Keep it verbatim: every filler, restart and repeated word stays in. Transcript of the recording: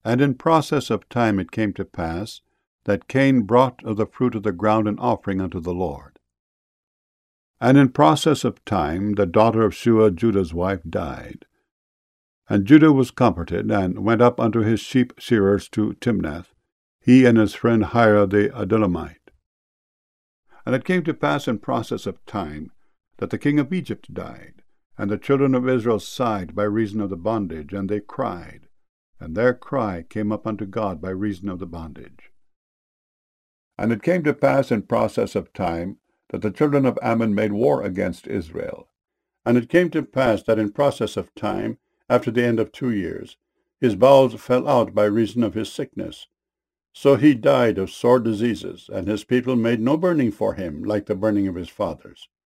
And in process of time it came to pass that Cain brought of the fruit of the ground an offering unto the Lord. And in process of time the daughter of Shua, Judah's wife, died. And Judah was comforted, and went up unto his sheep shearers to Timnath, he and his friend Hira the Adullamite. And it came to pass in process of time that the king of Egypt died, and the children of Israel sighed by reason of the bondage, and they cried, and their cry came up unto God by reason of the bondage. And it came to pass in process of time that the children of Ammon made war against Israel. And it came to pass that in process of time, after the end of two years, his bowels fell out by reason of his sickness. So he died of sore diseases, and his people made no burning for him like the burning of his fathers.